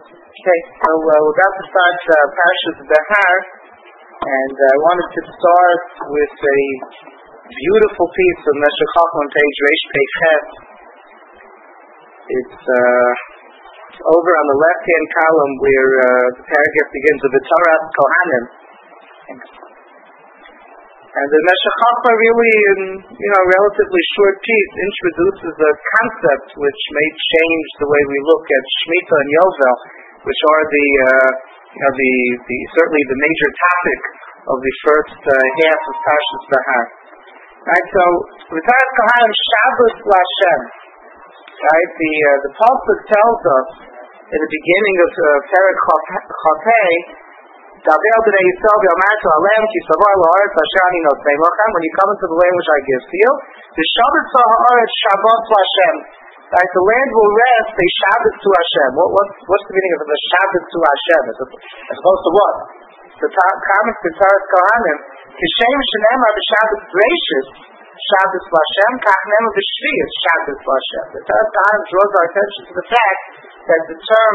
Okay, so we're about to start Parshas Behar, and I wanted to start with a beautiful piece of Meshech Chochmah on page Reish Pei Ches. It's over on the left-hand column where the paragraph begins with the Torah Kohanim. And the Meshech Chochmah really, in a relatively short piece, introduces a concept which may change the way we look at Shemitah and Yovel, which are certainly the major topic of the first half of Parshas Behar. Right, so V'taras Kohanim Shabbos L'Hashem. Right, the pasuk tells us in the beginning of Perek Chafei, Daber b'nei Yisrael v'yomartu alem ki savar la'aretz asher ani notnei lochem. When you come into the land which I give to you, the Shabbos ha'aretz Shabbos L'Hashem. Right, the land will rest a Shabbos to Hashem. What's the meaning of the Shabbos to Hashem? As opposed to what? The comments to V'taras Kohanim, Kishem shenemar b'Shabbos Bereishis, Shabbos L'Hashem, kach nemar b'Shvius, Shabbos L'Hashem. The V'taras Kohanim draws our attention to the fact that the term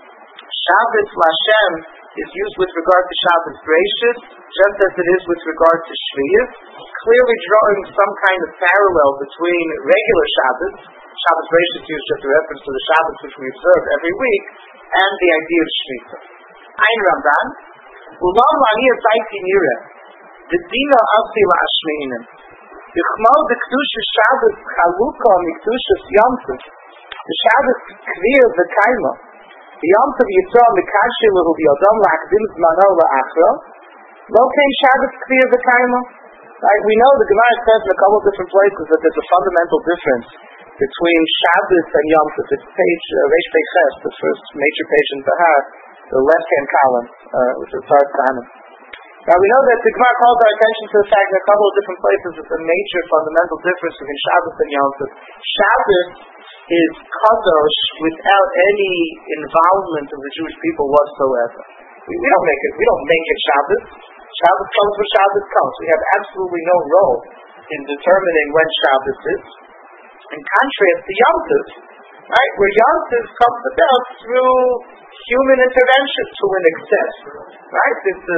Shabbos L'Hashem is used with regard to Shabbos Bereishis, just as it is with regard to Shvius, clearly drawing some kind of parallel between regular Shabbos. Shabbos Bereishis is just a reference to the Shabbos which we observe every week, and the idea of Shemitah. Ein Ramban, Ulam la'niyah zayti nireh, the dina avsi la'ashmeinim. Yichmal the Kedusha Shabbos chaluka mikdushas Yom Tov. The Shabbos kvir v'kaima. The Yom Tov Yisrael mikashir lehu b'yodam la'akdim zmano la'achra. Lo kein Shabbos kvir v'kaima. Right, we know the Gemara says in a couple of different places that there's a fundamental difference between Shabbos and Yom Tov. It's page Reish Pei Ches, the first major page in Behar, the left-hand column, which is V'taras Kohanim. Now we know that the Gemara calls our attention to the fact that a couple of different places there's a major fundamental difference between Shabbos and Yom Tov. Shabbos is kadosh without any involvement of the Jewish people whatsoever. We don't make it Shabbos. Shabbos comes when Shabbos comes. We have absolutely no role in determining when Shabbos is. In contrast to Yom Tov, right, where Yom Tov comes about through human intervention to an extent, right?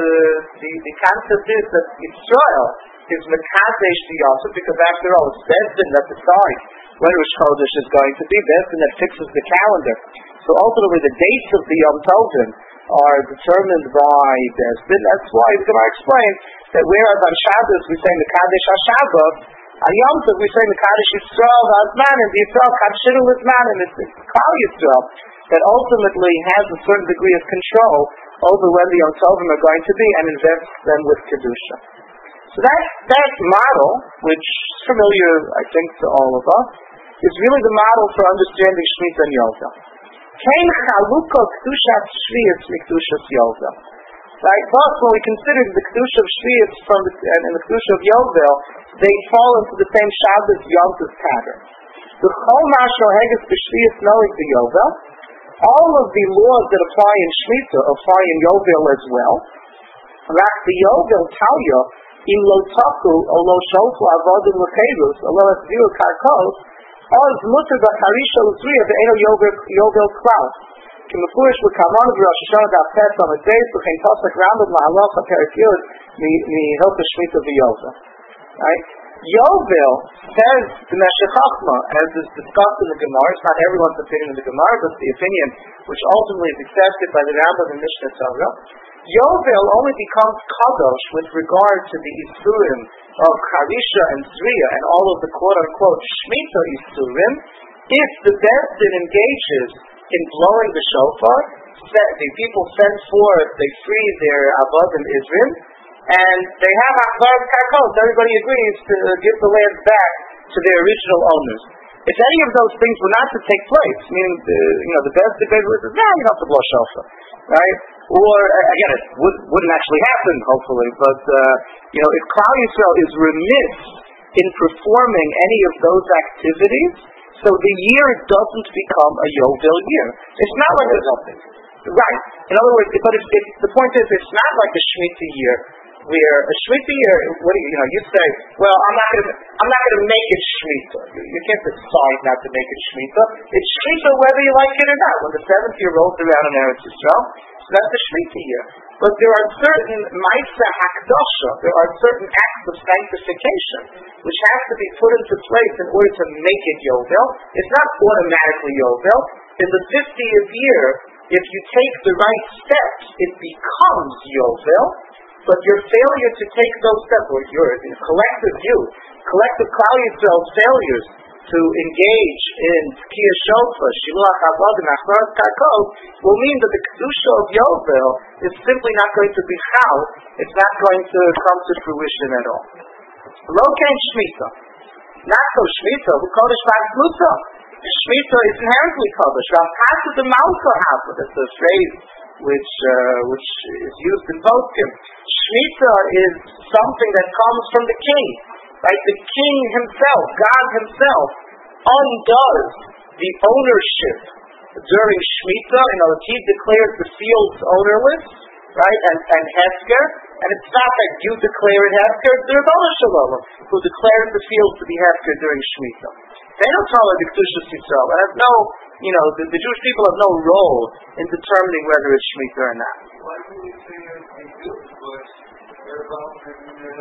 The concept is that Israel is mekadesh the Yom Tov because after all it's Bezdin that decides when Rosh Chodesh is going to be, Bezdin that fixes the calendar. So ultimately the dates of the Yom Tovim are determined by Bezdin. That's why the Gemara explains that whereas on Shabbos we say mekadesh HaShabbat, on Yom Tov we say mekadesh Yisrael v'Azman, and the Yisrael kadshiru l'Zman, and it's Klal Yisrael that ultimately has a certain degree of control over when the Yom Tovim are going to be and invests them with Kedusha. So that model, which is familiar, I think, to all of us, is really the model for understanding Shemitah and Yovel. Kein chaluka Kedushas Shvius mikdushas Yovel. Right? Thus, when we consider the Kedusha of Shvius and the Kedusha of Yovel, they fall into the same Shabbos Yom Tov pattern. The Chol Mashal Heges B'Shvius knowing the Yovel, all of the laws that apply in Shemitah apply in Yovel as well. Rak the Yovel Talya in Lo Taku or Lo Shofu Avodim L'Cherus or Lo Esviru Karkos Oz Mutter B'Charisha L'Tzriya Ve'eno Yovel Klaus K'mefurish L'Kamon V'Rosh Hashanah Da'Pes on the days L'Chein Tosek Rambam La'alocha Perek Yud Hilchos Shemitah V'Yovel. Right? Yovel, says the Meshech Chochmah, as is discussed in the Gemara, it's not everyone's opinion in the Gemara, but the opinion which ultimately is accepted by the Rambam and Mishnah Torah, Yovel only becomes kadosh with regard to the Isurim of Charisha and Tzriya and all of the quote-unquote Shemitah Isurim, if the Bezdin engages in blowing the shofar, the people send forth, they free their Avodim Izrim, and they have Achzaras Karkos. Everybody agrees to give the land back to their original owners. If any of those things were not to take place, meaning the best debate was, you don't have to blow shofar, right? Or again, it wouldn't actually happen, hopefully. But if Klal Yisrael is remiss in performing any of those activities, so the year doesn't become a Yovel year. It's not like right. In other words, but if the point is, it's not like a Shemitah year where a Shemitah year, you say, well, I'm not going to make it Shemitah. You can't decide not to make it Shemitah. It's Shemitah whether you like it or not. When the 7th year rolls around in Eretz Yisrael, so that's the Shemitah year. But there are certain Ma'aseh Hakdasha, there are certain acts of sanctification, which have to be put into place in order to make it Yovel. It's not automatically Yovel. In the 50th year, if you take the right steps, it becomes Yovel. But your failure to take those steps, or your collective Klal Yisrael's failures to engage in Tkiyah Shofar, Shiluach Avodah, and Achzaras Karkos, will mean that the Kedusha of Yovel is simply not going to be Chal. It's not going to come to fruition at all. Lo Kein Shemitah. Not so Shemitah, who Kodesh V'Atzluta. Shemitah is inherently Kodesh. V'Atzluta the Malka Hava. That's a phrase which is used in both him. Shemitah is something that comes from the king. Right? The king himself, God himself, undoes the ownership during Shemitah. He declares the fields ownerless, right? And Hefker. And it's not that you declare it Hefker, there's Rebbeinu Shalom who declares the fields to be Hefker during Shemitah. They don't tell the Kedushas Yisrael. It has no, the Jewish people have no role in determining whether it's Shemitah or not. Why do we say they do? Because they're involved in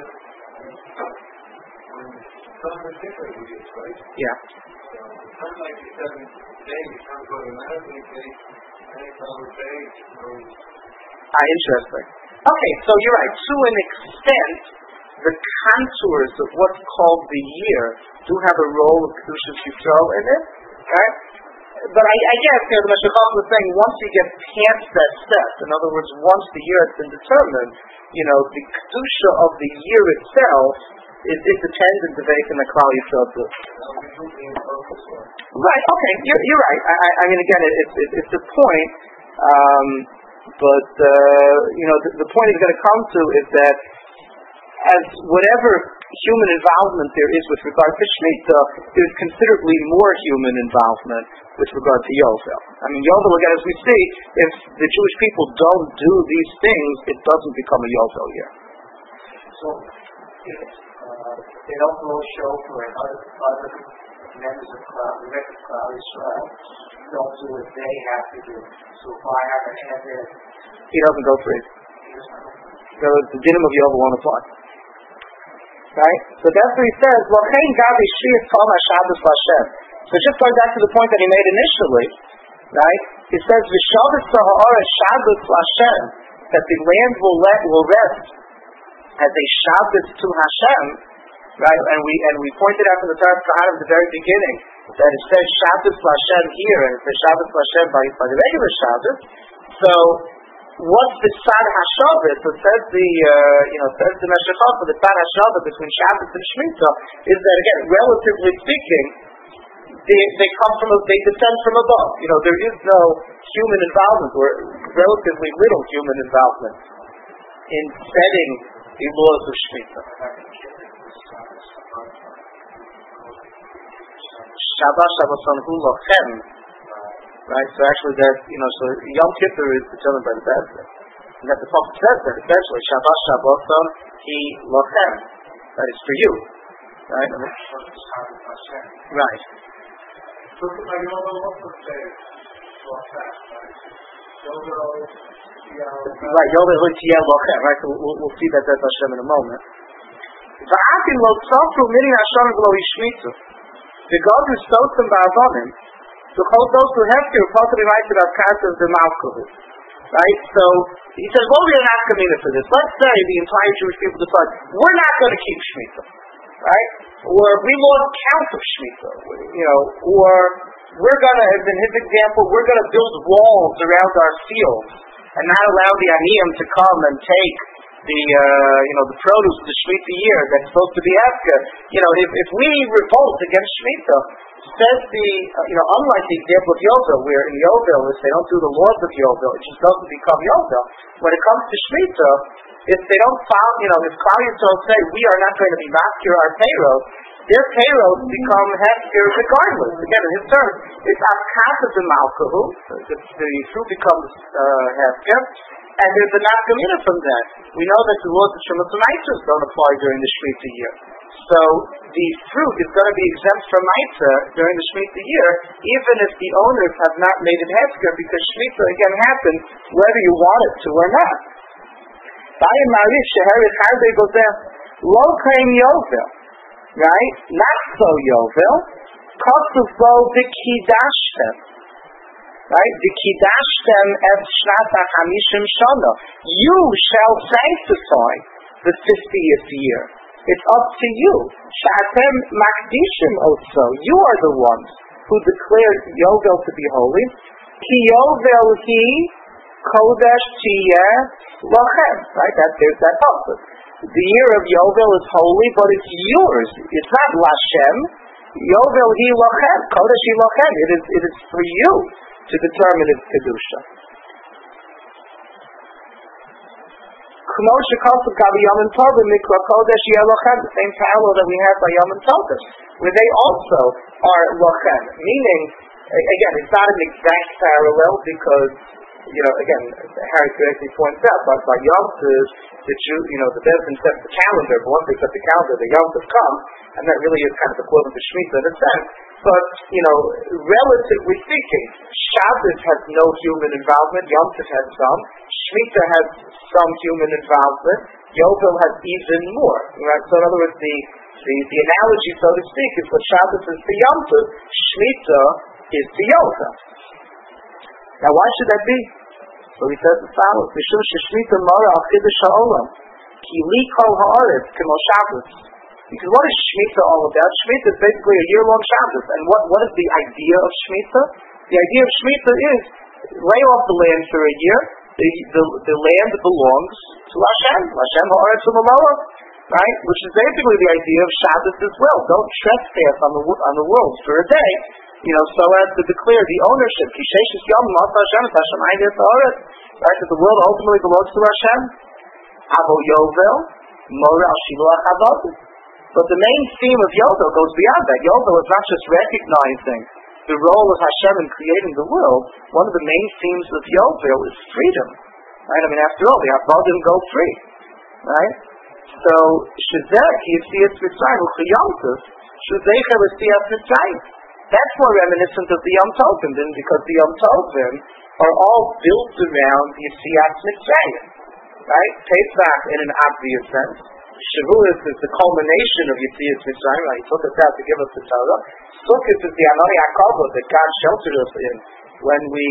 some particular years, right? Yeah. So it's not like the 7th day, you can't go to another day, and it's all the day. Interesting. Okay, so you're right. To an extent, the contours of what's called the year do have a role of Kedushas Yisrael in it, right? But I guess the Meshech was saying once you get past that step, in other words, once the year has been determined, the Kedusha of the year itself is dependent to base in the Klal Yisrael too. Right, okay, you're right. I mean, again, it's a point, but the point it's going to come to is that as whatever human involvement there is with regard to Shemitah, there's considerably more human involvement with regard to Yovel. I mean, Yovel, again, as we see, if the Jewish people don't do these things, it doesn't become a Yovel year. So, if they don't go show for other members of Klal Yisrael, don't do what they have to do. So if I have an answer, he doesn't go for it. So the dinim of Yovel won't apply. Right? So that's what he says, L'chein gabi shir kol ha-Shabbos l'Hashem. So just going back to the point that he made initially, right? He says, V'shavos ha'oretz Shabbos l'Hashem, that the land will rest as a Shabbos to Hashem, right? And we pointed out from the Torah Kahanim at the very beginning that it says Shabbos l'Hashem here, and it says Shabbos l'Hashem by the regular Shabbos. So what's the Tzad HaShabbos? So says the Meshech for the Tzad HaShabbos between Shabbos and Shemitah is that, again, relatively speaking, they descend from above. There is no human involvement, or relatively little human involvement in setting the laws of Shemitah. Shabbat Shabboson Hu Lochem. Right, so actually that, so Yom Kippur is determined by the Bezdin. And that the Prophet says that, essentially, Shabbat Shabboson He Lochem. That is for you. Right? Right. So my Yovel also says Lochem, right? Right, Yovel Ho'tiyeh Lochem, right? So we'll see that that's Hashem in a moment. Va'atim lo tzofru mini Hashem v'lo yishmitzu. V'godu sotim ba'avonim. So those who have to possibly write about Kasa of the Malkuhu. Right? So he says, what will be an afkamina for this? Let's say the entire Jewish people decide, we're not going to keep Shemitah. Right? Or we lost count of Shemitah. Or we're going to, as in his example, we're going to build walls around our fields and not allow the Aniyim to come and take the produce of the Shemitah year that's supposed to be Hefker. If we revolt against Shemitah, says unlike the example of Yovel, where in Yovel, if they don't do the laws of Yovel, it just doesn't become Yovel. When it comes to Shemitah, if they don't follow, if Klal Yisrael say, we are not going to be maskir our payroll, their payrolls become hefker regardless. Again, in his terms, it's afkat of the malkahu, the fruit becomes hefker, And there's a nafkamina from that. We know that the laws of Shemus and Mitzvahs don't apply during the Shemitah year. So the fruit is going to be exempt from Mitzvah during the Shemitah year, even if the owners have not made it hefker, because Shemitah again happens whether you want it to or not. Lo claim Yovel, right? Not so Yovel. Kosuv bo v'kidashtem. Right? V'kidashtem et shnat ha'chamishim shana. You shall sanctify the 50th year. It's up to you. Sh'atem makdishim also. You are the ones who declared Yovel to be holy. Ki Yovel hi kodesh tiyeh lochem. Right? There's that pasuk. The year of Yovel is holy, but it's yours. It's not Lashem. Yovel hi lochem. Kodesh hi lochem. It is for you to determine its kedusha. The same parallel that we have by Yom Tovim, where they also are lochem, meaning, again, it's not an exact parallel because, again, Harry correctly points out, but by Yom Tov, the Jew, the Bezdin sets the calendar, but once they set the calendar, the Yom Tov comes, and that really is kind of equivalent to Shemitah in a sense. But, relatively speaking, Shabbos has no human involvement, Yom Tov has some, Shemitah has some human involvement, Yovel has even more. Right? So in other words, the analogy, so to speak, is that Shabbos is the Yom Tov, Shemitah is the Yovel. Now why should that be? So he says as follows, Mishum sheshmita mara al chidush ha'olam, ki li kol ha'aretz k'mo Shabbos. Because what is Shemitah all about? Shemitah is basically a year-long Shabbos. And what is the idea of Shemitah? The idea of Shemitah is lay off the land for a year. The land belongs to Hashem. Hashem ha'aretz u'maloah. Right? Which is basically the idea of Shabbos as well. Don't trespass on the world for a day, so as to declare the ownership. Kishesh yom mat Hashem, Hashem aynes ha'aretz. Right? That the world ultimately belongs to Hashem. Avo Yovel, Mora al Shiluach Havadim. But the main theme of Yovel goes beyond that. Yovel is not just recognizing the role of Hashem in creating the world. One of the main themes of Yovel is freedom. Right? I mean, after all, the Avadim go free. Right? So, Shezek Yitzias Mitzrayim, Uchiyom Tov, Shezecher Yitzias Mitzrayim. That's more reminiscent of the Yom Tovim, because the Yom Tovim are all built around Yitzias Mitzrayim. Right? Pesach in an obvious sense. Shavuos is the culmination of Yitzias Mitzrayim. Right? He took us out to give us the Torah. Sukkot is the Anoni HaKavod that God sheltered us in when we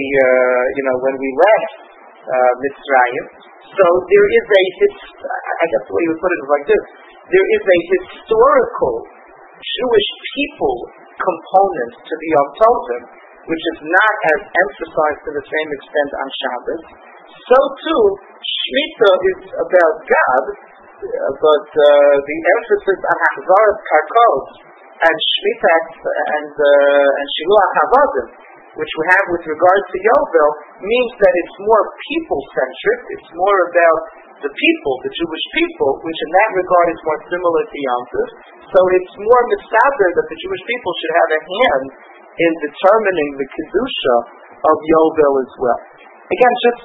left Mitzrayim. So there is I guess the way you would put it is like this. There is a historical Jewish people component to the Yom Tovim, which is not as emphasized to the same extent on Shabbos. So too, Shemitah is about God, but the emphasis on Hachzaras Karkos and Shemitah and Shiluach Havadim, which we have with regard to Yovel, means that it's more people-centric. It's more about the people, the Jewish people, which in that regard is more similar to Yom Tov. So it's more mitzvah that the Jewish people should have a hand in determining the kedusha of Yovel as well. Again, just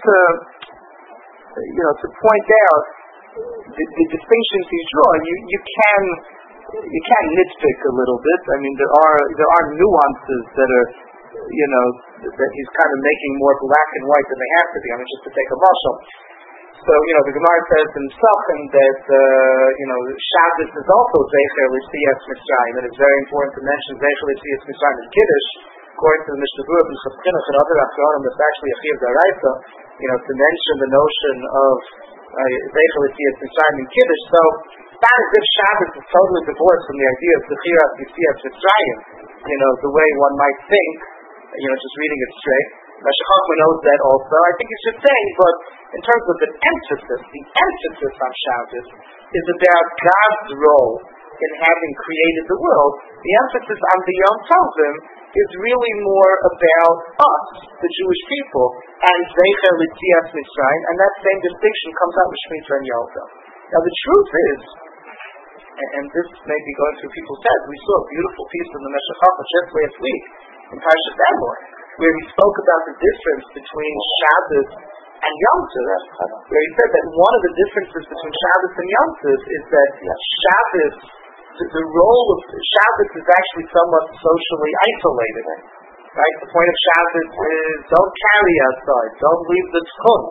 to point out the distinctions he's drawing, you can nitpick a little bit. I mean, there are nuances that are, that he's kind of making more black and white than they have to be. I mean, just to take a mashal. So, the Gemara says in Sachin that, Shabbos is also Zecher L'Tzias Mitzrayim, and it's very important to mention Zecher L'Tzias Mitzrayim in Kiddush, according to the Mishnah Berurah and Chatzchinuch and other Achronim, that's actually a Chiv D'Oraisa, to mention the notion of Zecher L'Tzias Mitzrayim in Kiddush. So, not as if Shabbos is totally divorced from the idea of Zechiras L'Tzias Mitzrayim, the way one might think, just reading it straight. Rashi Chachma knows that also. I think you should say, but in terms of the emphasis on Shabbos is about God's role in having created the world. The emphasis on the Yom Tovim is really more about us, the Jewish people, and Zecher L'Tzias Mitzrayim, and that same distinction comes out with Shemitah and Yovel. Now the truth is, and this may be going through people's heads, we saw a beautiful piece in the Meshech Chachma just last week in Parshas Emor, where he spoke about the difference between Shabbos and Yom Tov, where he said that one of the differences between Shabbos and Yom Tov is that Shabbos, the role of Shabbos is actually somewhat socially isolated. Right? The point of Shabbos is don't carry outside, don't leave the tchum.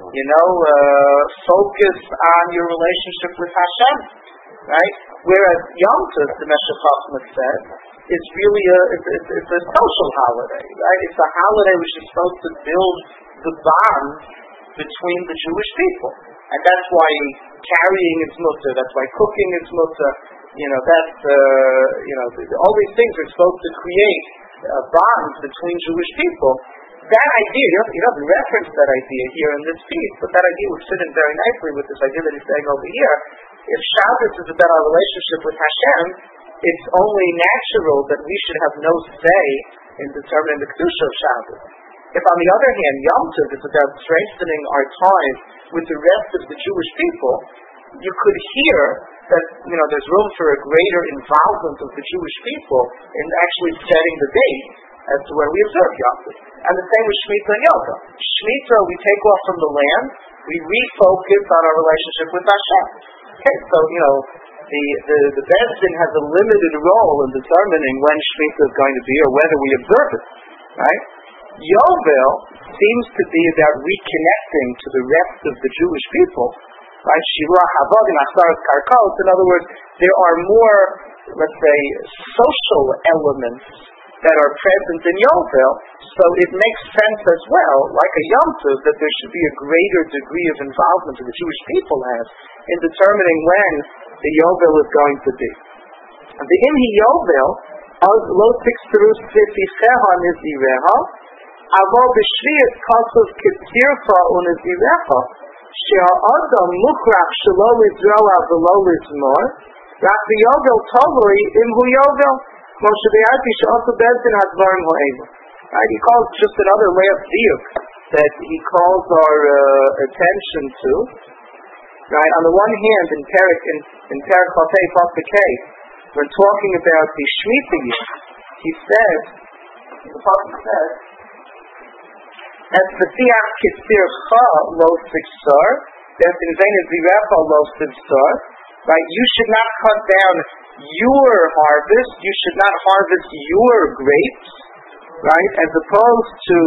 Focus on your relationship with Hashem. Right? Whereas Yom Tov, the Meshech Chochmah said, is really it's a social holiday. Right? It's a holiday which is supposed to build the bond between the Jewish people, and that's why carrying is mutter. That's why cooking is mutter. All these things are supposed to create bonds between Jewish people. That idea, he doesn't reference that idea here in this piece, but that idea would fit in very nicely with this idea that he's saying over here. If Shabbos is about our relationship with Hashem, it's only natural that we should have no say in determining the kedusha of Shabbos. If on the other hand, Yom Tov is about strengthening our ties with the rest of the Jewish people, you could hear that there's room for a greater involvement of the Jewish people in actually setting the date as to when we observe Yom Tov. And the same with Shemitah and Yom Tov. Shemitah, we take off from the land, we refocus on our relationship with Hashem. Okay, so the Beis Din has a limited role in determining when Shemitah is going to be or whether we observe it. Right? Yovel seems to be about reconnecting to the rest of the Jewish people. Right? Shirah Havod and Acharat Karkot. In other words, there are more, let's say, social elements that are present in Yovel, so it makes sense as well, like a Yom Tov, that there should be a greater degree of involvement that the Jewish people have in determining when the Yovel is going to be. The Imhi Yovel, lo tixterus v'ticheha nizireha, avol b'shvius kosov ketircha unizireha, she'a'adam mukrach shelo lizroa v'lo lizmor, rak v'yovel tovoi imhu yovel, moshe be'arti she'osu Beis Din hadvarim ha'elu. Right? He calls just another way of diuk that he calls our attention to. Right? On the one hand, in Perek Chafei Pasuk Hey, we're talking about the Shemitah year. He says, the Pasuk says, "Es v'tiach kitzircha lo siksar, es invein zirecha lo siksar." Right? You should not cut down your harvest. You should not harvest your grapes. Right? As opposed to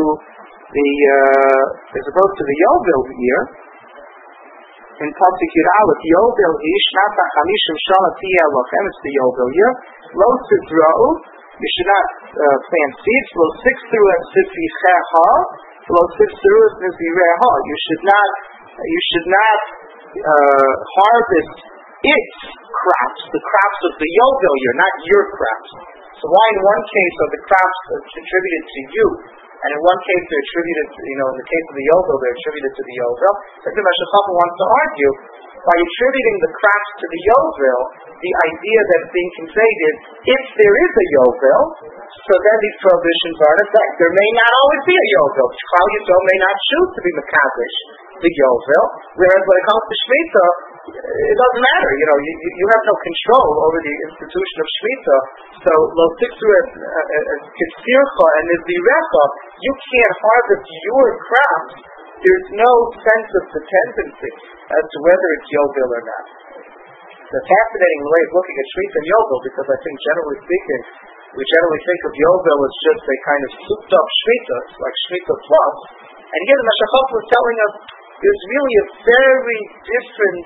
the Yovel year. In Pasuk Yud Aleph, Yovel Shnat HaChamishim Shana Tiyeh Lochem, it's the Yovel year. Lo Tzidra'u, you should not plant seeds. Lo Sixteru and Sificheha, Lo Sixteru and Nizireha. You should not harvest its crops, the crops of the Yovel year, not your crops. So why in one case are the crops attributed to you, and in one case they're attributed, in the case of the Yovel, they're attributed to the Yovel? The Meshech Chochmah wants to argue, by attributing the crops to the Yovel, the idea that's being conveyed is, if there is a Yovel, so then these prohibitions are in effect. There may not always be a Yovel. Klal Yisrael may not choose to be Mekadesh the Yovel, whereas when it comes to Shemitah, it doesn't matter. You have no control over the institution of Shemitah. So, lo tixru kitzircha and nizirecha, you can't harvest your crops. There's no sense of dependency as to whether it's Yovel or not. It's a fascinating way of looking at Shemitah and Yovel, because I think, generally speaking, we generally think of Yovel as just a kind of souped-up Shemitah, like Shemitah plus. And here the Meshech Chochmah is telling us there's really a very different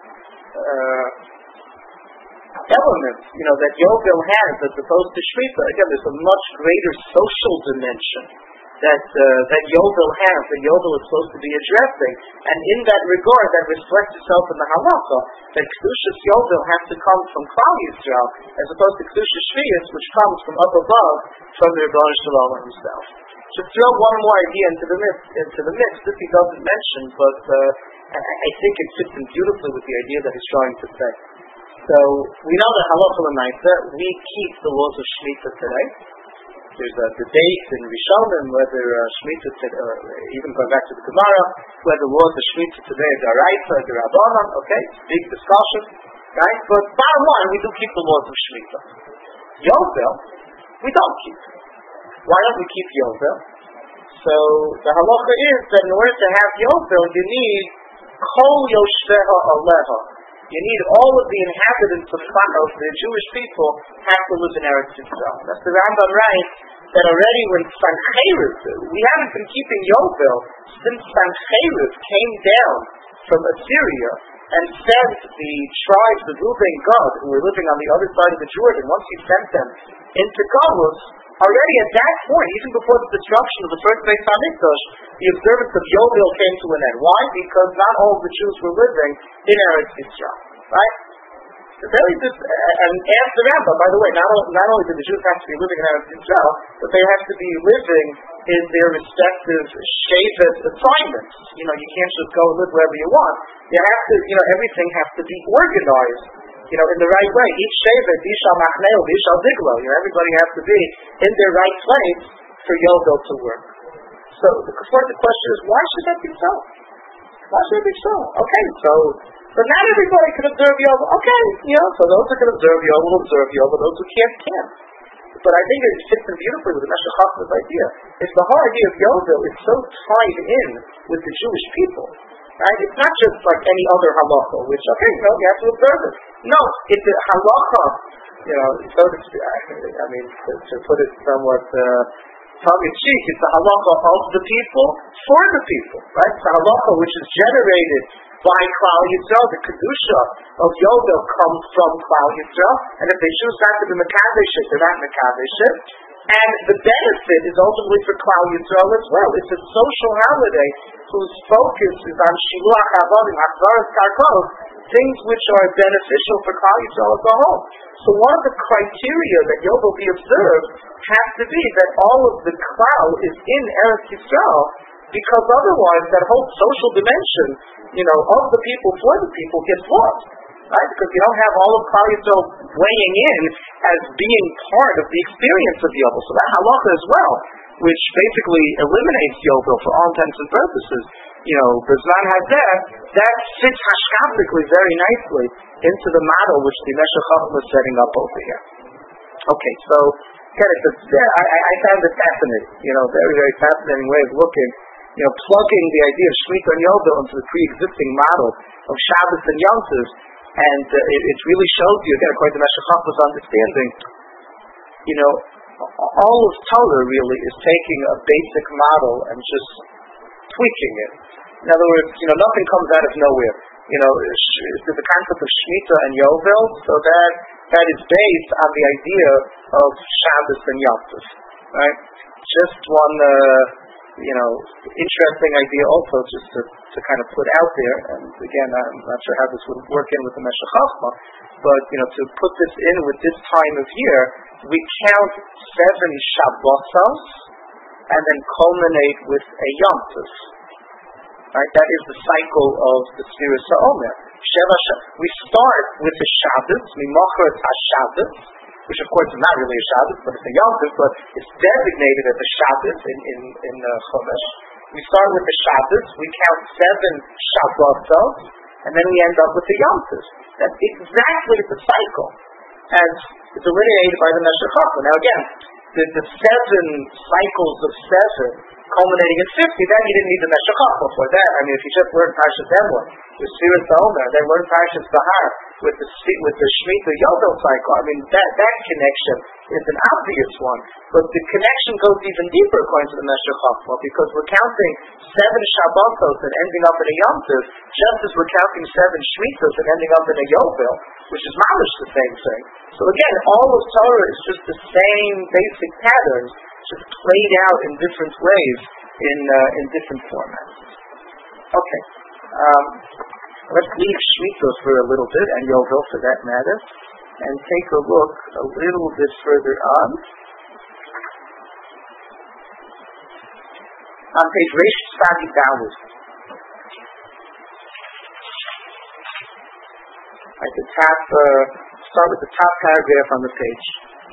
element, that Yovel has as opposed to Shemitah. Again, there's a much greater social dimension that Yovel has, that Yovel is supposed to be addressing. And in that regard, that reflects itself in the halacha, that Kedushas Yovel has to come from Klal Yisrael, as opposed to Kedushas Shvius, which comes from up above, from the Rebbeinu Shalom himself. To throw one more idea into the mix, this he doesn't mention, but I think it fits in beautifully with the idea that he's trying to say. So, we know that halacha l'maaseh, we keep the laws of Shemitah today. There's a debate in Rishonim whether Shemitah, even going back to the Gemara, whether the laws of Shemitah today are d'oraisa or d'rabbanan. Okay, big discussion, right? But bottom line, we do keep the laws of Shemitah. Yovel, we don't keep. Why don't we keep Yovel? So the halacha is that in order to have Yovel, you need Kol Yoshveha Aleha. You need all of the inhabitants of the Jewish people have to live in Eretz Yisrael. That's the Rambam writes that already when Sancheriv, we haven't been keeping Yovel since Sancheriv came down from Assyria and sent the tribes of Reuben and Gad, who were living on the other side of the Jordan, once he sent them into Galus, already at that point, even before the destruction of the first Beis HaMikdash, the observance of Yovel came to an end. Why? Because not all of the Jews were living in Eretz Yisrael. Right? And ask the Rambam, by the way, not only do the Jews have to be living in Eretz Yisrael, but they have to be living in their respective shevet assignments. You can't just go and live wherever you want. You have to, everything has to be organized, in the right way. Each shevet, Bishal Machneo, Bishal Diglo, everybody has to be in their right place for Yovel to work. So the question is, why should that be so? Why should it be so? Okay, so not everybody can observe Yovel. Okay, so those who can observe Yovel will observe Yovel, those who can't. But I think it fits in beautifully with the Meshech Chochmah's idea. It's the whole idea of Yovel is so tied in with the Jewish people. Right? It's not just like any other halacha, which, you have to observe it. No, it's a halacha, to put it somewhat tongue-in-cheek, it's a halacha of the people, for the people. Right? It's a halacha which is generated by Klal Yisrael. The kedusha of Yovel comes from Klal Yisrael, and if they choose not to be mekadesh, they're not mekadesh. And the benefit is ultimately for Klal Yisrael as well. It's a social holiday whose focus is on shiluach avodim, achzaras karkos, things which are beneficial for Klal Yisrael as a whole. So one of the criteria that Yovel be observed has to be that all of the Klal is in Eretz Yisrael, because otherwise that whole social dimension, of the people for the people gets lost. Right? Because you don't have all of Klal Yisrael weighing in as being part of the experience of Yovel. So that halacha as well, which basically eliminates Yovel for all intents and purposes, Bezman Hazeh, that fits hashkafically very nicely into the model which the Meshech Chochmah is setting up over here. Okay, so I found it fascinating, very, very fascinating way of looking, plugging the idea of Shemitah and Yovel into the pre-existing model of Shabbos and Yom Tov. And it really shows you, again, according to Meshech Chochmah's understanding, all of Torah really is taking a basic model and just tweaking it. In other words, nothing comes out of nowhere. There's the concept of Shemitah and Yovel, so that is based on the idea of Shabbos and Yom Tov. Right? Just one, interesting idea also, just to kind of put out there, and again, I'm not sure how this would work in with the Meshech Chochmah, but, to put this in with this time of year, we count 7 Shabbosos, and then culminate with a Yom Tov. Right? That is the cycle of the Sfiras HaOmer. We start with the Shabbos, Mimocheret HaShabbos, which of course is not really a Shabbos, but it's a Yom Tov, but it's designated as a Shabbos in Chumash. We start with the Shabbos, we count 7 Shabbosos, and then we end up with the Yom Tov. That's exactly the cycle, as is delineated by the Meshech Chochmah. Now again, the 7 cycles of 7 culminating in 50, then you didn't need the Meshech Chochmah for that. If you just learned Parshas Emor, with Sfiras HaOmer, then learn Parshas Bahar, with the Shemitah Yovel cycle, that connection is an obvious one. But the connection goes even deeper according to the Meshech Chochmah, because we're counting 7 Shabbosos and ending up in a Yom Tov, just as we're counting 7 Shmitos and ending up in a Yovel, which is mamish the same thing. So again, all of Torah is just the same basic patterns, just played out in different ways, in different formats. Okay. Let's leave Shmitos for a little bit, and Yovel for that matter, and take a look a little bit further on. On page Reish Tzadi Daled. I could start with the top paragraph on the page.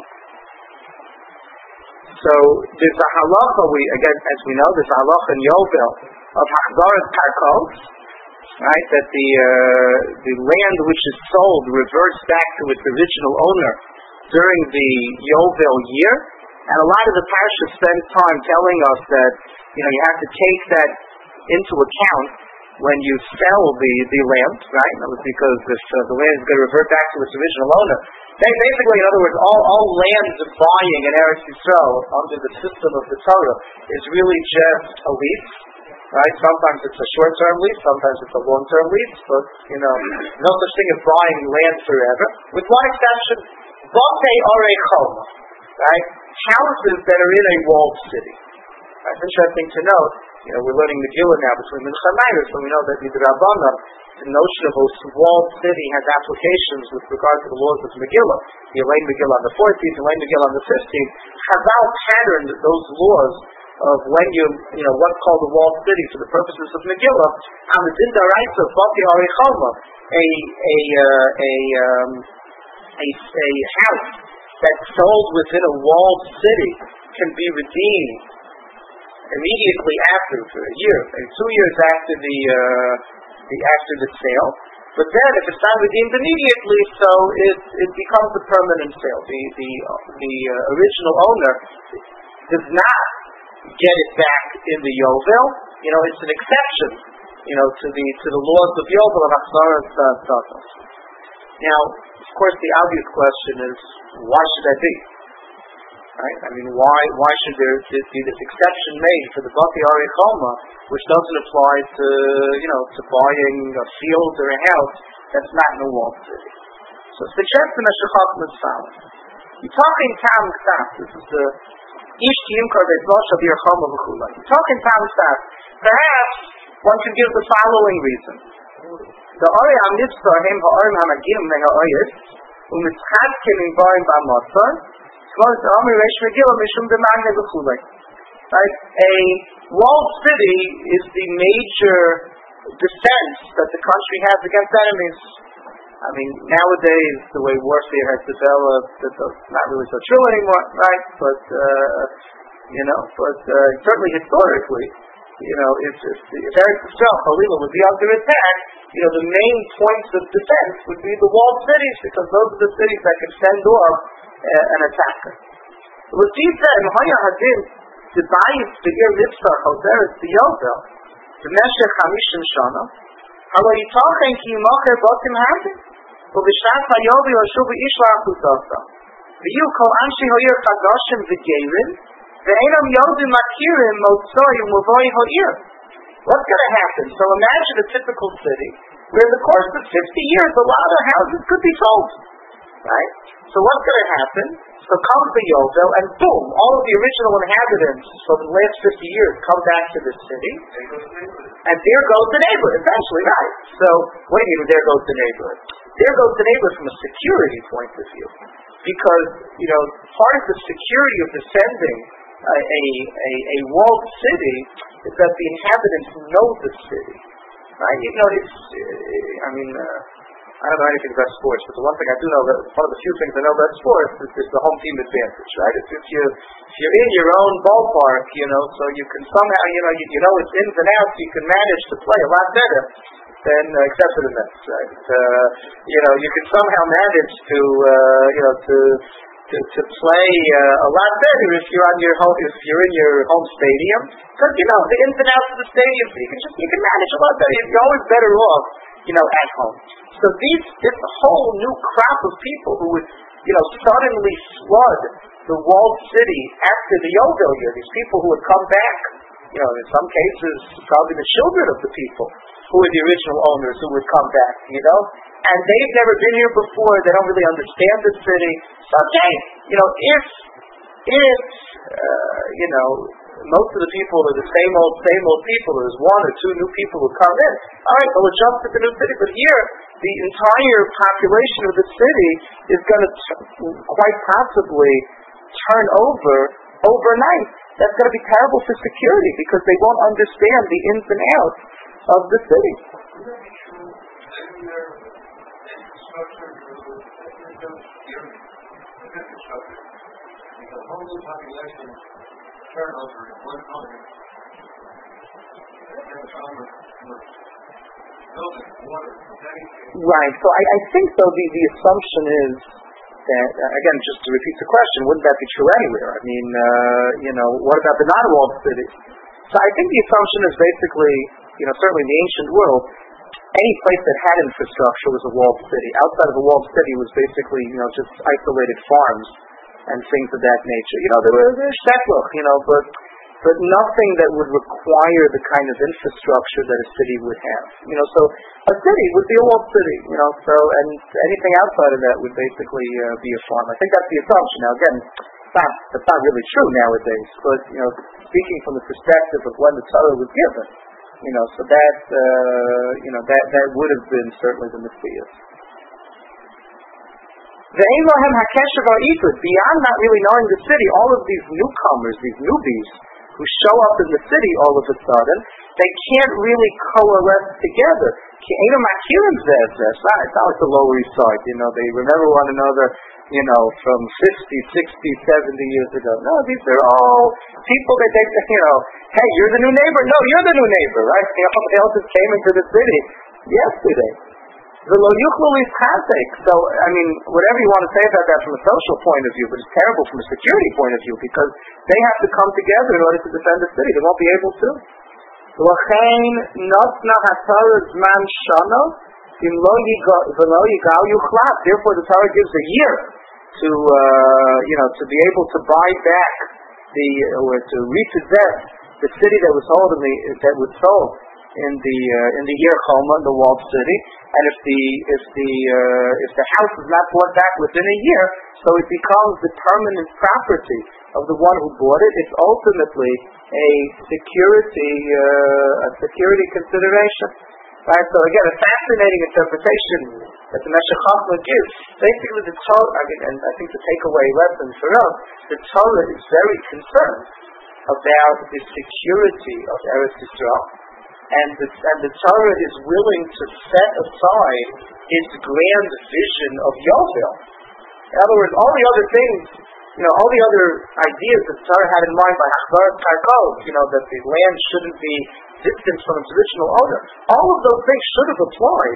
So there's a halacha, as we know, there's a halacha in Yovel of Hachzaras Karkos, right? That the land which is sold reverts back to its original owner during the Yovel year, And a lot of the parsha spends time telling us that, you have to take that into account when you sell the land, right? That was because if the land is going to revert back to its original owner. Basically, in other words, all land buying in Eretz Yisrael under the system of the Torah is really just a lease, right? Sometimes it's a short-term lease, sometimes it's a long-term lease, but, no such thing as buying land forever, with one exception, Batei Arei Choma, right? Houses that are in a walled city. It's interesting to note, we're learning Megillah now between Mincha and Ma'ariv, so we know that the Rabbanan, the notion of a walled city has applications with regard to the laws of Megillah. The Elaine Megillah on the 14th, Elaine Megillah on the 15th. Chazal patterned those laws of when what's called a walled city for the purposes of Megillah on the Din D'Oraisa of Batei Arei Choma, a house that's sold within a walled city can be redeemed immediately after, for a year, maybe 2 years after the sale. But then, if it's not redeemed immediately, so it becomes a permanent sale. The original owner does not get it back in the Yovel. It's an exception, to the laws of Yovel and Achzaras Tzadnos. Now, of course, the obvious question is, why should that be? Right? I mean, why should there be this exception made for the Batei Arei Choma, which doesn't apply to buying a field or a house that's not in a walled city? So it's suggesting that Shechach Mitzvah. You're talking Tam Ksaf. This is the Ish Yimkar Be'ezot Shavir Choma V'chula. You're talking Tam Ksaf. Perhaps one could give the following reason. The Arei HaMitzvah Hem Ha'arim HaMagim Me'ha'ayis U'mitzchazkim in Barim Ba'matzah. Right? A walled city is the major defense that the country has against enemies. I mean, nowadays, the way warfare has developed, that's not really so true anymore, right? But, certainly historically, if Eretz Yisrael, Chalila, would be under attack, the main points of defense would be the walled cities, because those are the cities that can fend off an attacker. L'tisa in Haya Hadin, the Bayis Be'ir Mitzvah Choseret B'Yovel, B'meshech 50 Shana, Halo Yitochen Ki Yimocher Botim Hadin, U'B'Shas HaYovel Yoshu B'Ishlach U'Tosa, V'yu Kol Anshi Ho'ir Chadoshim V'Geirin, V'Einam Yodim Makirim Motzoi U'Muvoi Ho'ir. What's going to happen? So imagine a typical city, where in the course of 50 years, a lot of houses could be sold. Right? So what's going to happen? So comes the Yovel, and boom, all of the original inhabitants for the last 50 years come back to the city, and there goes the neighborhood, essentially, right? So, what do you mean, there goes the neighborhood? There goes the neighborhood from a security point of view. Because, part of the security of defending a walled city is that the inhabitants know the city. Right? I don't know anything about sports, but the one thing I do know, that one of the few things I know about sports is the home team advantage, right? If you're in your own ballpark, so you can somehow, you know its ins and outs, you can manage to play a lot better than, except for the Mets, right? You can somehow manage to play a lot better if you're in your home stadium, because the ins and outs of the stadium, so you can manage a lot better. You're always better off, at home. So this whole new crop of people who would, suddenly flood the walled city after the Yovel year, these people who would come back, in some cases, probably the children of the people who were the original owners who would come back, and they've never been here before, they don't really understand the city. So, okay, if most of the people are the same old people, there's one or two new people who come in, all right, they'll adjust to the new city, but here, the entire population of the city is going to quite possibly turn over overnight. That's going to be terrible for security because they won't understand the ins and outs of the city. Turnover in one owner. Right. So I think, though, the assumption is that again, just to repeat the question, wouldn't that be true anywhere? I mean, what about the non-walled cities? So I think the assumption is basically, certainly in the ancient world, any place that had infrastructure was a walled city. Outside of a walled city was basically, just isolated farms and things of that nature. There were shtetl, but nothing that would require the kind of infrastructure that a city would have. So a city would be a walled city, and anything outside of that would basically be a farm. I think that's the assumption. Now again, that's not really true nowadays, but, speaking from the perspective of when the Torah was given, so that would have been certainly the Messiah. Beyond not really knowing the city, all of these newcomers, these newbies, who show up in the city all of a sudden, they can't really coalesce together. It's not like the Lower East Side, they remember one another, from 50, 60, 70 years ago. No, these are all people that they, hey, you're the new neighbor. No, you're the new neighbor, right? They all just came into the city yesterday. The lo yuchlu lischasek. So, whatever you want to say about that from a social point of view, but it's terrible from a security point of view, because they have to come together in order to defend the city. They won't be able to. Therefore, the Torah gives a year to be able to buy back or to repossess the city that was sold in the year Choma, the walled city, and if the house is not bought back within a year, so it becomes the permanent property of the one who bought it. It's ultimately a security consideration. Right? So again, a fascinating interpretation that the Meshech Chochmah gives. Basically, the Torah, and I think the takeaway lesson for us, the Torah is very concerned about the security of Eretz Yisrael. And the Torah is willing to set aside its grand vision of Yovel. In other words, all the other things, all the other ideas that the Torah had in mind by Achbarat Karkov, that the land shouldn't be distant from its original owner, all of those things should have applied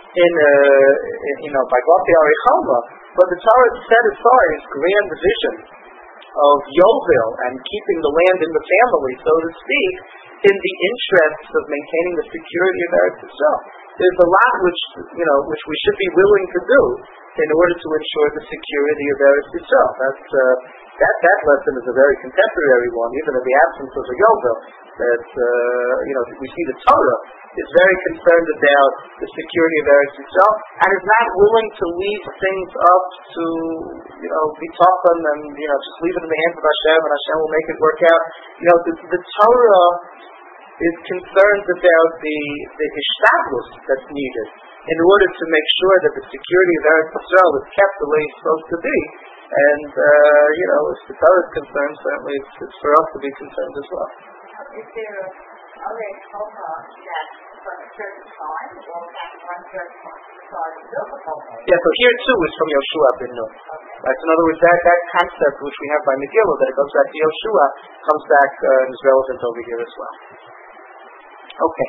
by Gati Arichama, but the Torah set aside its grand vision of Yovel and keeping the land in the family, so to speak, in the interests of maintaining the security of Eretz Yisrael. There's a lot which we should be willing to do in order to ensure the security of Eretz Yisrael. That lesson is a very contemporary one, even in the absence of a Yovel. That we see the Torah is very concerned about the security of Eretz Yisrael and is not willing to leave things up to be taught them and just leave it in the hands of Hashem and Hashem will make it work out. The Torah is concerned about the hishtadlus that's needed in order to make sure that the security of Eretz Yisrael is kept the way it's supposed to be. And if the Torah is concerned, certainly it's for us to be concerned as well. Is there a Choma that from a certain time, or at one certain time, started to build a Choma? Yeah, so here too is from Yoshua ben Nun. Okay. Right, so in other words, that concept which we have by Megillah, that it goes back to Yoshua, comes back and is relevant over here as well. Okay.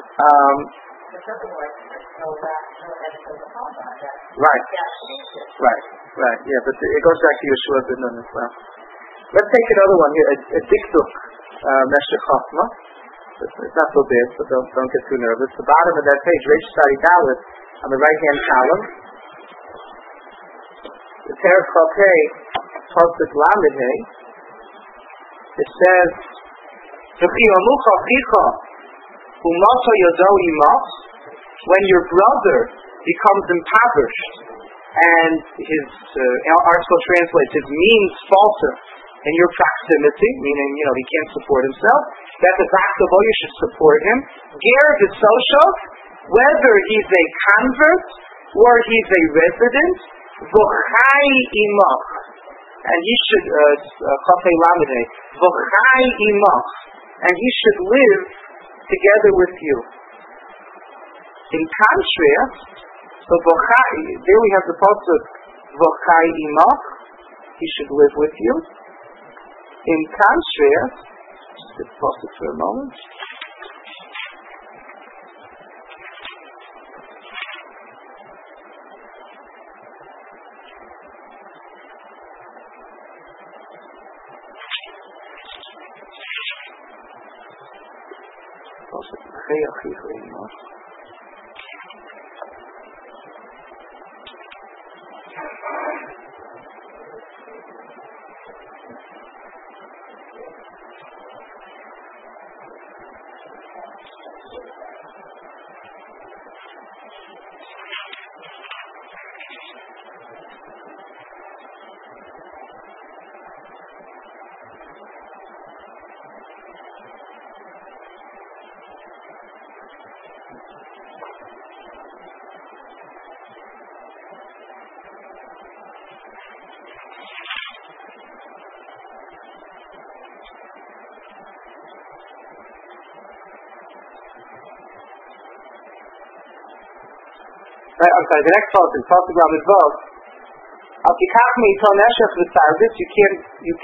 Right. Yeah, but it goes back to Yoshua ben Nun as well. Let's take another one here, a dikduk, Meshech Chochmah. It's not so big, so don't get too nervous. The bottom of that page, Reish Tzadi Dalet, on the right-hand column, the Perek Chokei, Pasuk Lamed Hey, it says, "V'chiyamucha chicha u'mato yodo imach," when your brother becomes impoverished and his article translates his means falter in your proximity, meaning he can't support himself, that the Vaktavo, you should support him. Ger v'soshov, whether he's a convert or he's a resident, v'chai imach, and he should chafei lamedei, v'chai imach, and he should live together with you. In contrast, so v'chai, there we have the pasuk v'chai imach, he should live with you. In contrast, just pause it for a moment. v'chei achicha imach. I'm sorry, the next part is Pasuk Lamed Vav. Al tikach me'ito neshech v'tzarvis, you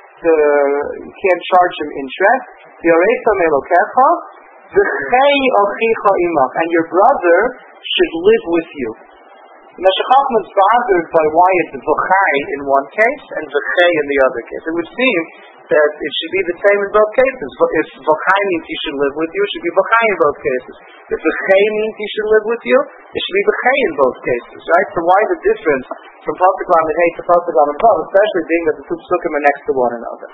can't charge him interest. V'yoreisa me'elokecha, v'chei achicha imach, and your brother should live with you. Meshech Chochmah is bothered by why it's v'chai in one case and v'chei in the other case. It would seem that it should be the same in both cases. If v'chai means he should live with you, it should be v'chai in both cases. If v'chei means he should live with you, it should be v'chei in both cases, right? So why the difference from Pasuk Lamed Hey to Pasuk Lamed Vav, especially being that the two psukim are next to one another?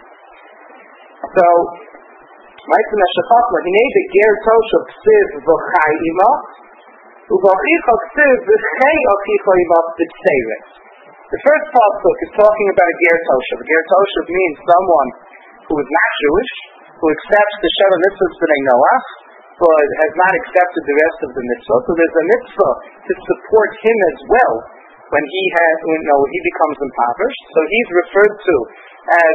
So, Ma'aseh Meshech Chochmah, Hinei be'ger toshav ksiv v'chai imach, u'v'achicha ksiv v'chei achicha imach b'tzeireh. The first pasuk is talking about a ger toshav. A ger toshav means someone who is not Jewish, who accepts the Sheva mitzvahs b'nei Noach, but has not accepted the rest of the mitzvah. So there's a mitzvah to support him as well when he becomes impoverished. So he's referred to as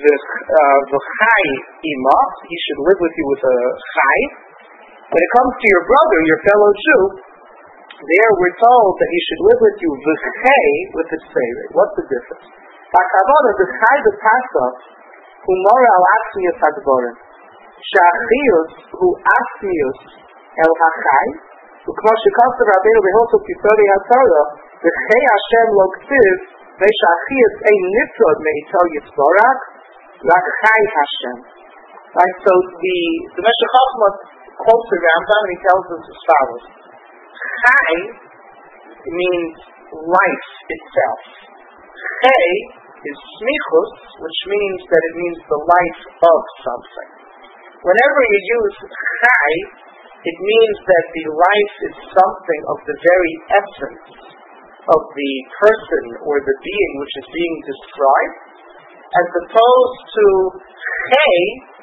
the chai imach. He should live with you with a chai. When it comes to your brother, your fellow Jew, there we're told that he should live with you v'chei with the tzeiret. What's the difference? Hakavana the chai the pasuk who mora al atzmiyus hadvarim sha'achiyus hu atzmiyus el hachai ukmo shekaseh Rabbeinu b'Hilchos Yisodei HaTorah v'chei Hashem lo ktiv ve'sha'achiyus ein nifrod me'ito yitzborach rak chai Hashem. Right, so the Meshech Chochmah quotes the Rambam and he tells us as follows. Chai means life itself. Chei is smichus, which means that it means the life of something. Whenever you use chai, it means that the life is something of the very essence of the person or the being which is being described, as opposed to chei,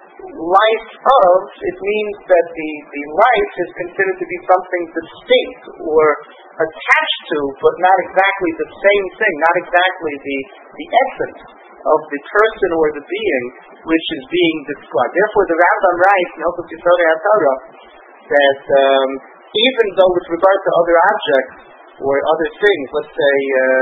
life of, it means that the life is considered to be something distinct or attached to, but not exactly the same thing, not exactly the essence of the person or the being which is being described. Therefore, the Rambam writes in Hilchos Yisodei HaTorah that even though with regard to other objects or other things, let's say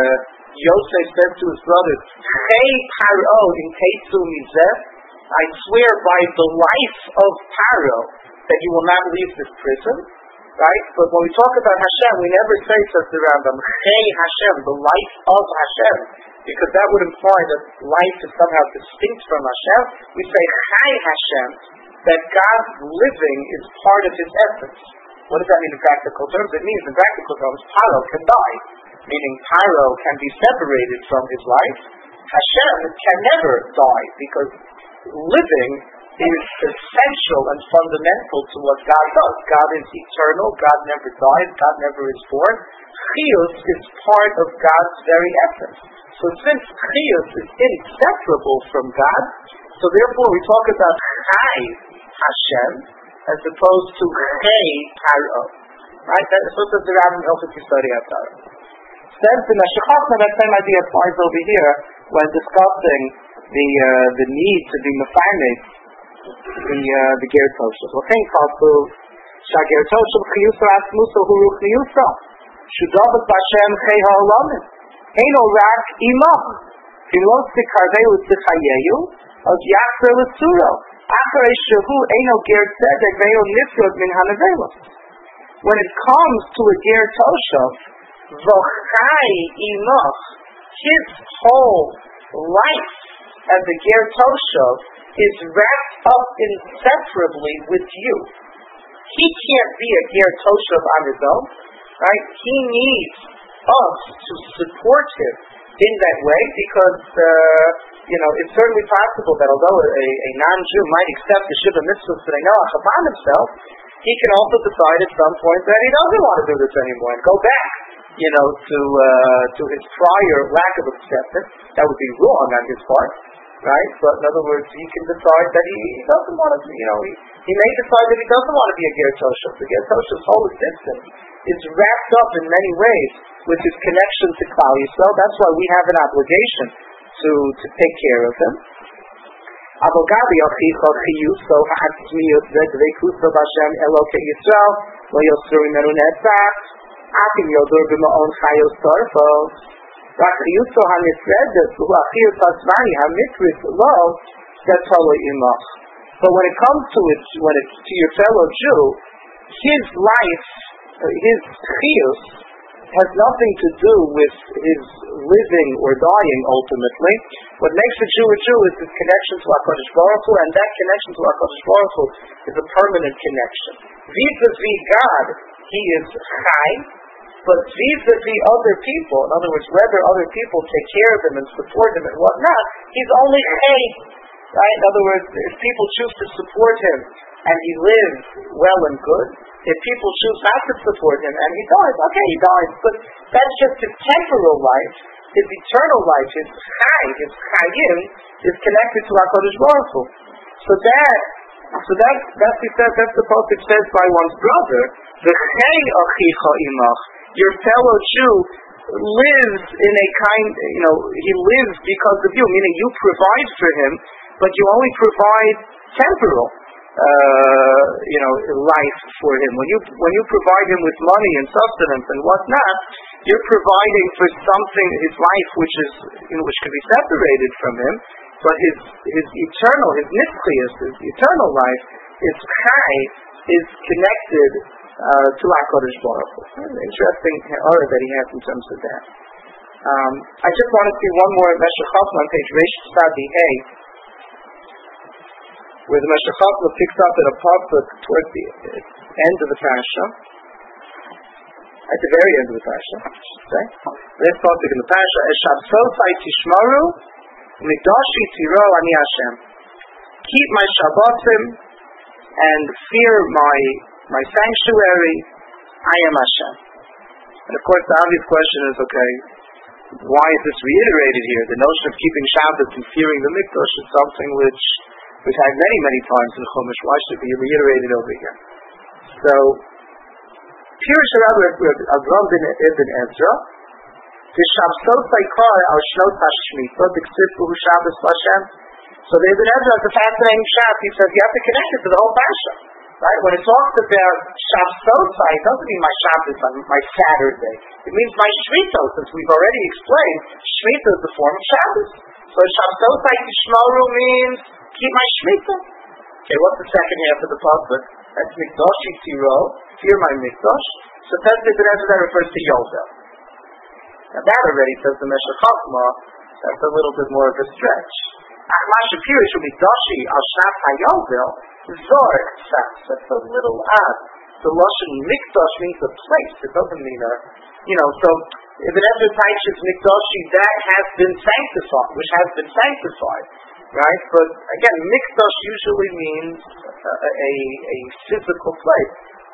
Yosef said to his brothers, Chei Paro in Keitzu Mizeh, I swear by the life of Paro that you will not leave this prison, right? But when we talk about Hashem, we never say, says the Rambam, Chei Hashem, the life of Hashem, because that would imply that life is somehow distinct from Hashem. We say Chai Hashem, that God's living is part of His essence. What does that mean in practical terms? It means in practical terms, Paro can die, meaning Paro can be separated from his life. Hashem can never die, because living is essential and fundamental to what God does. God is eternal, God never dies, God never is born. Chiyus is part of God's very essence. So since Chiyus is inseparable from God, so therefore we talk about Chai Hashem as opposed to Chei Paro. Right? That's what the Rambam Hilchos Yisodei HaTorah. Says the Meshech Chochmah, that same idea applies over here when discussing the need to be mefarned the ger toshav. L'chein kalku shager toshav chiyusa atzmusa hu ruchiyusa shudavat b'Hashem chei ha'olamim eino rak imach v'lo tikarveu tzichayeyu od yachzer l'tzuro acharei shehu eino ger tzedek ve'o nifrod min ha'nevelos. When it comes to a ger toshav, v'chai imach, his whole life as a ger toshav is wrapped up inseparably with you. he can't be a ger toshav on his own, right? He needs us to support him in that way because, it's certainly possible that although a non-Jew might accept the Shiva mitzvahs that Noach upon himself, he can also decide at some point that he doesn't want to do this anymore and go back, to his prior lack of acceptance. That would be wrong on his part, right? But in other words, he can decide that he doesn't want to, he may decide that he doesn't want to be a ger toshav. The ger toshav's whole existence is wrapped up in many ways with his connection to Klal Yisrael. That's why we have an obligation to take care of him. Avogadi achicha chiyuso ha'atzmiyut v'dveikuso b'Hashem Elokei Yisrael lo yosru imenu netzach akim yodur b'ma'on chayos torfos v'chiyuso ha'nifredet v'achiyus ha'tzmani ha'mitris lo tetoloi imach. But when it comes to it, when it's to your fellow Jew, his life, his chiyus, has nothing to do with his living or dying ultimately. What makes a Jew is his connection to HaKadosh Baruch Hu, and that connection to HaKadosh Baruch Hu is a permanent connection. Vis-a-vis God, he is chai, but vis-a-vis other people, in other words, whether other people take care of him and support him and whatnot, he's only chai. Right? In other words, if people choose to support him and he lives well and good, if people choose not to support him and he dies, okay, he dies, but that's just his temporal life. His eternal life, his chai, his chayim, is connected to HaKadosh Baruch Hu. So that's the pasuk says by one's brother, v'chei achicha imach, your fellow Jew lives in a kind, he lives because of you, meaning you provide for him, but you only provide temporal life for him. When you provide him with money and sustenance and whatnot, you're providing for something, his life, which can be separated from him, but his eternal, his nitzchias, his eternal life, his chai, is connected to HaKadosh Baruch Hu. Interesting aura that he has in terms of that. I just want to see one more Meshech Chochmah on page Reish Tzadi Hey, where the Meshech Chochmah picks up at a pasuk towards the end of the parasha, at the very end of the parasha, I should say. This pasuk in the parasha is Shabsosai Tishmaru Mikdashi Tiro Ani Hashem. Keep my Shabbotim and fear my sanctuary. I am Hashem. And of course, the obvious question is, okay, why is this reiterated here? The notion of keeping Shabbat and fearing the Mikdash is something which we've had many, many times in Chumash. Why should it be reiterated over here? So, Pirush Avram ibn Ezra, the Shabsot Saikar al Shnot HaShmita, the Ksifu Shabbos Hashem. So the Ibn Ezra has a fascinating shot. He says you have to connect it to the whole Pasha. Right? When it talks about Shabsot, it doesn't mean my Shabbos on my Saturday. It means my Shmita, since we've already explained, Shmita is the form of Shabbos. So Shabsot Tishmaru means keep my Shmita. Okay, what's the second half of the pasuk? That's Mikdashi Tiro, fear my Mikdash. So that's the Ibn Ezra that refers to Yovel. Now that already says the Meshech Chochmah, that's a little bit more of a stretch. Achmash Shapiro should be Dashi al Shnat HaYovel, Zor Tzatz. That's a little odd. The Lashon Mikdash means a place. It doesn't mean so Ibn Ezra teaches Mikdashi that has been sanctified, which has been sanctified. Right? But again, Mikdash usually means a physical place.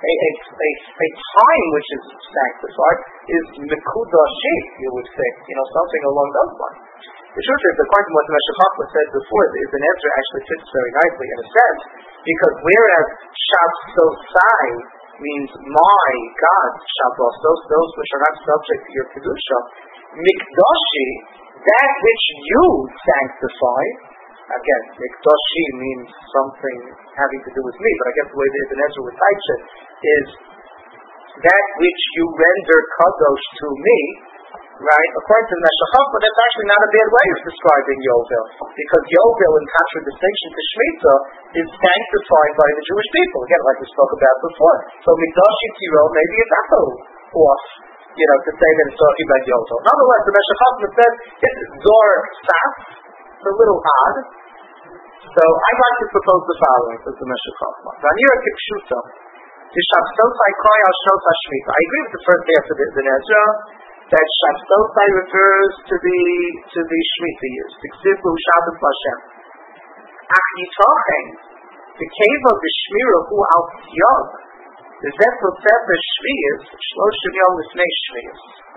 A time which is sanctified is Mekudashi, you would say, something along those lines. The truth is, according to what the Meshech Chochmah said before, the Ibn Ezra actually fits very nicely in a sense, because whereas Shabsosai means my God, Shabbos, those which are not subject to your Kedusha, Mikdashi, that which you sanctify. Again, Mikdashi means something having to do with me, but I guess the way the Ibn Ezra would teach it is that which you render kadosh to me, right? According to the Meshech Chochmah, that's actually not a bad way of describing Yovel, because Yovel, in contradistinction to Shemitah, is sanctified by the Jewish people. Again, like we spoke about before. So Mikdashi Tiro, maybe it's also off, to say that it's talking about Yovel. Nonetheless, the Meshech Chochmah says this is Zor Saf. It's a little odd. So I'd like to propose the following, says the Meshech Chochmah. Vanira Kipshuta. Shabsosai Koi Al Shos HaShmita. I agree with the first half of the Ezra, that Shabsosai refers to the Shemitah years. Tiksivu Shabbos Lashem. Ach Yitochen, the cave of the Shmira Hu Al Tiyog, the Zetel Sefer Shviyas, Shloshim Yom Lifnei Shviyas.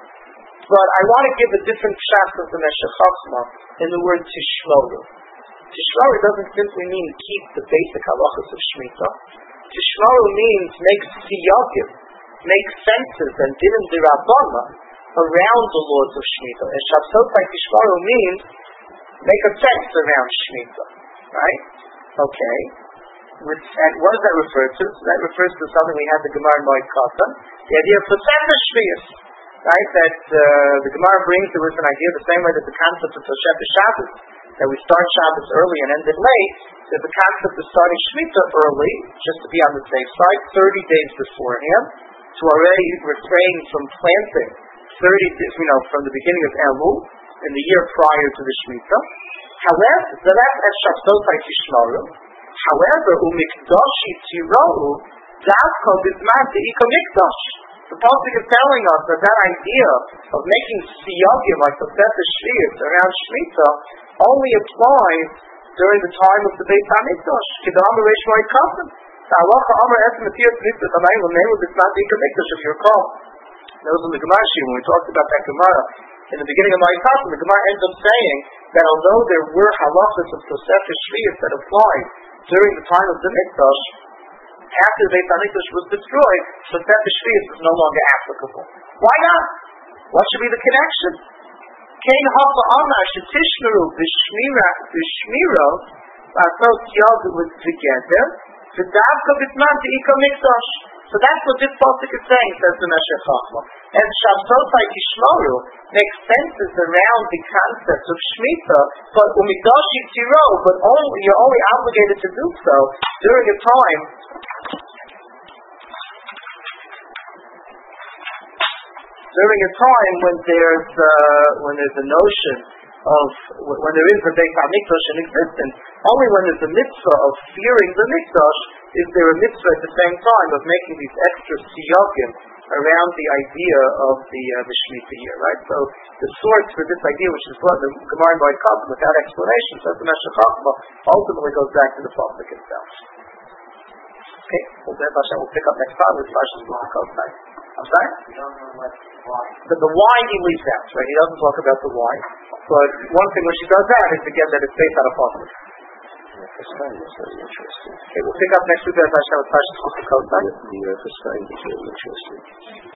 But I want to give a different pshat of the Meshech Chochmah in the word Tishmoru. Tishmoru doesn't simply mean keep the basic halachas of Shemitah. Tishmoru means make siyagim, make fences and dinim dirabana around the laws of Shemitah. And Shabsosai Tishmoru means make a fence around Shemitah. Right? Okay. And what does that refer to? So that refers to something we had the Gemara in Moed Katan, the idea of Tosefes Shviyas. Right? That the Gemara brings to us an idea the same way that the concept of Tosefes Shabbos, that we start Shabbos early and end it late, there's the concept of starting Shemitah early, just to be on the safe side, 30 days beforehand, to already refrain from planting 30, from the beginning of Elul, in the year prior to the Shemitah. However, so that's as Shabsosai Tishmoru. However, Umikdashi Tirou, Davko Bizman Te'iko Mikdash. The Pasuk is telling us that that idea of making siyagim like the Sefer Shviyas around Shemitah only applies during the time of the Beit HaMikdash. Kedam Reish Moed Katan. The halacha Amar Es Matiyas Mitzvah Tamayim L'Neilu Bizman Te'iko Mikdash. If you recall, that was in the Gemara when we talked about that Gemara in the beginning of Moed Katan, the Gemara ends up saying that although there were halachas of Sefer Shviyas that applied during the time of the Mikdash, after the Beit HaMikdash was destroyed, so Sefer Shviyas is no longer applicable. Why not? What should be the connection? Kain Hafa Amar Shetishmeru B'Shmira Asot Yod together V'Davka B'Zman Te'iko Mikdash. So that's what this pasuk is saying, says the Meshech Chochmah. And Shabsosai Tishmoru makes fences around the concept of Shemitah, but Umikdashi Tirou, but you're only obligated to do so during a time when there's a notion of when there is a Beit HaMikdash in existence. Only when there's a mitzvah of fearing the Mikdash is there a mitzvah at the same time of making these extra siyagim around the idea of the Shemitah year, right? So the source for this idea, which is what the Gemara in Moed Katan, without explanation, says the Meshech Chochmah, ultimately goes back to the pasuk itself. Okay, so we'll pick up next time with Parshas Bahakot. I'm sorry? But the why he leaves out, right? He doesn't talk about the why. But one thing which he does add is again that it's based on a pasuk. Okay, we'll pick up next week with Parshas Bahakot. The first time is very interesting.